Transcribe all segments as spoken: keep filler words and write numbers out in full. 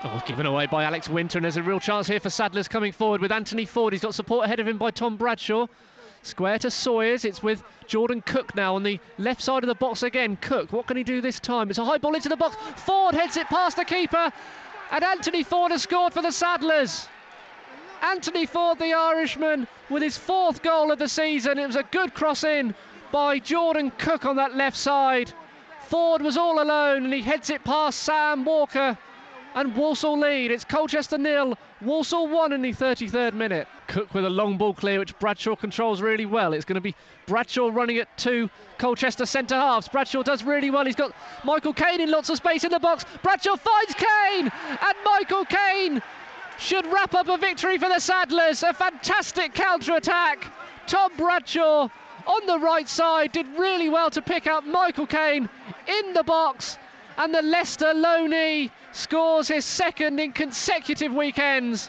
Oh, given away by Alex Winter, and there's a real chance here for Sadler's coming forward with Anthony Ford. He's got support ahead of him by Tom Bradshaw. Square to Sawyers, it's with Jordan Cook now on the left side of the box again. Cook, what can he do this time? It's a high ball into the box. Ford heads it past the keeper, and Anthony Ford has scored for the Saddlers. Anthony Ford, the Irishman, with his fourth goal of the season. It was a good cross in by Jordan Cook on that left side. Ford was all alone and he heads it past Sam Walker, and Walsall lead. It's Colchester nil, Walsall one in the thirty-third minute. Cook with a long ball clear, which Bradshaw controls really well. It's going to be Bradshaw running at two Colchester centre halves. Bradshaw does really well. He's got Michael Caine in lots of space in the box. Bradshaw finds Caine, and Michael Caine should wrap up a victory for the Saddlers. A fantastic counter-attack. Tom Bradshaw on the right side did really well to pick out Michael Caine in the box, and the Leicester loanee scores his second in consecutive weekends.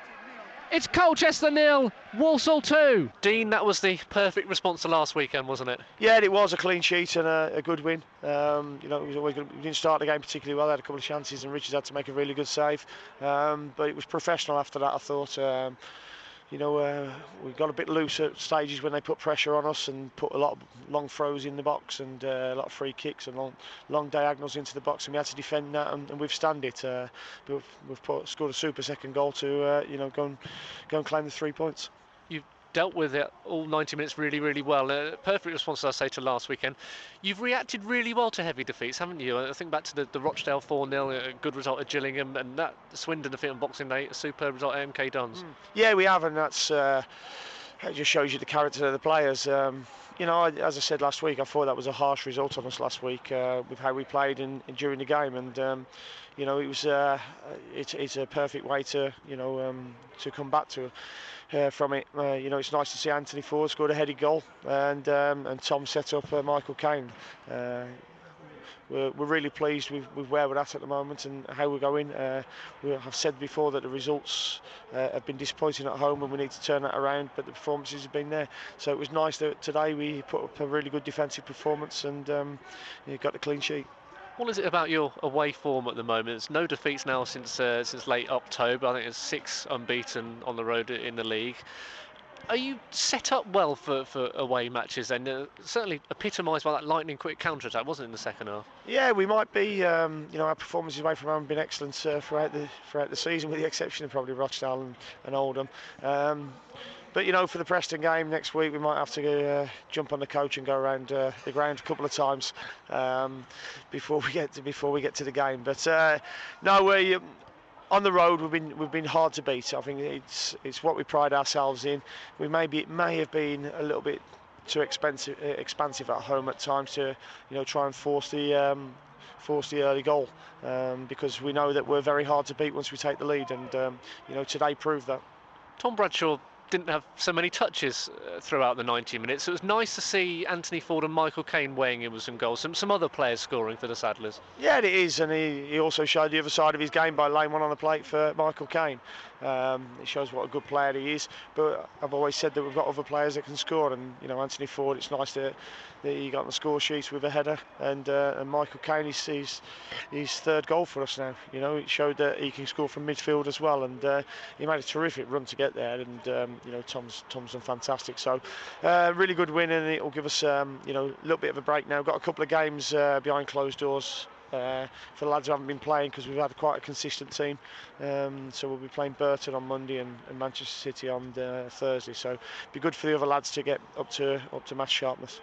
It's Colchester nil, Walsall two. Dean, that was the perfect response to last weekend, wasn't it? Yeah, it was a clean sheet and a, a good win. Um, you know, it was always gonna, we didn't start the game particularly well. They had a couple of chances, and Richards had to make a really good save. Um, but it was professional after that, I thought. Um, You know, uh, we got a bit loose at stages when they put pressure on us and put a lot of long throws in the box and uh, a lot of free kicks and long, long diagonals into the box, and we had to defend that and, and withstand it. Uh, but we've, we've put, scored a super second goal to, uh, you know, go and go and claim the three points. You've dealt with it all ninety minutes really, really well. Uh, perfect response, I say, to last weekend. You've reacted really well to heavy defeats, haven't you? I think back to the, the Rochdale four nil, a good result at Gillingham, and that Swindon defeat on Boxing Day, a superb result at M K Dons. Mm. Yeah, we have, and that's uh, it just shows you the character of the players. Um, you know, I, as I said last week, I thought that was a harsh result on us last week uh, with how we played in, in during the game, and um, you know, it was uh, it's it's a perfect way to you know um, to come back to. Uh, from it, uh, you know, it's nice to see Anthony Ford scored a headed goal, and um, and Tom set up uh, Michael Caine. Uh, we're, we're really pleased with, with where we're at at the moment and how we're going. Uh, we have said before that the results uh, have been disappointing at home, and we need to turn that around. But the performances have been there, so it was nice that today we put up a really good defensive performance and um, you got the clean sheet. What is it about your away form at the moment? There's no defeats now since uh, since late October. I think it's six unbeaten on the road in the league. Are you set up well for, for away matches then? Uh, certainly epitomised by that lightning quick counter-attack, wasn't it, in the second half? Yeah, we might be. Um, you know, our performances away from home have been excellent uh, throughout the throughout the season, with the exception of probably Rochdale and, and Oldham. Um, But you know, for the Preston game next week, we might have to uh, jump on the coach and go around uh, the ground a couple of times um, before we get to before we get to the game. But uh, no, we um, on the road we've been we've been hard to beat. I think it's it's what we pride ourselves in. We maybe it may have been a little bit too expensive uh, expansive at home at times to you know try and force the. Um, force the early goal um, because we know that we're very hard to beat once we take the lead, and um, you know today proved that. Tom Bradshaw didn't have so many touches uh, throughout the ninety minutes. It was nice to see Anthony Ford and Michael Caine weighing in with some goals, some, some other players scoring for the Saddlers. Yeah, it is, and he, he also showed the other side of his game by laying one on the plate for Michael Caine. Um, it shows what a good player he is, but I've always said that we've got other players that can score, and you know Anthony Ford, it's nice that, that he got on the score sheets with a header, and uh, and Michael Caine is his, his third goal for us now. You know, it showed that he can score from midfield as well, and uh, he made a terrific run to get there, and um, you know Tom's Tom's done fantastic. So uh, really good win, and it will give us um, you know a little bit of a break now. Got a couple of games uh, behind closed doors. Uh, for the lads who haven't been playing, because we've had quite a consistent team, um, so we'll be playing Burton on Monday and, and Manchester City on uh, Thursday, so it'd be good for the other lads to get up to up to match sharpness.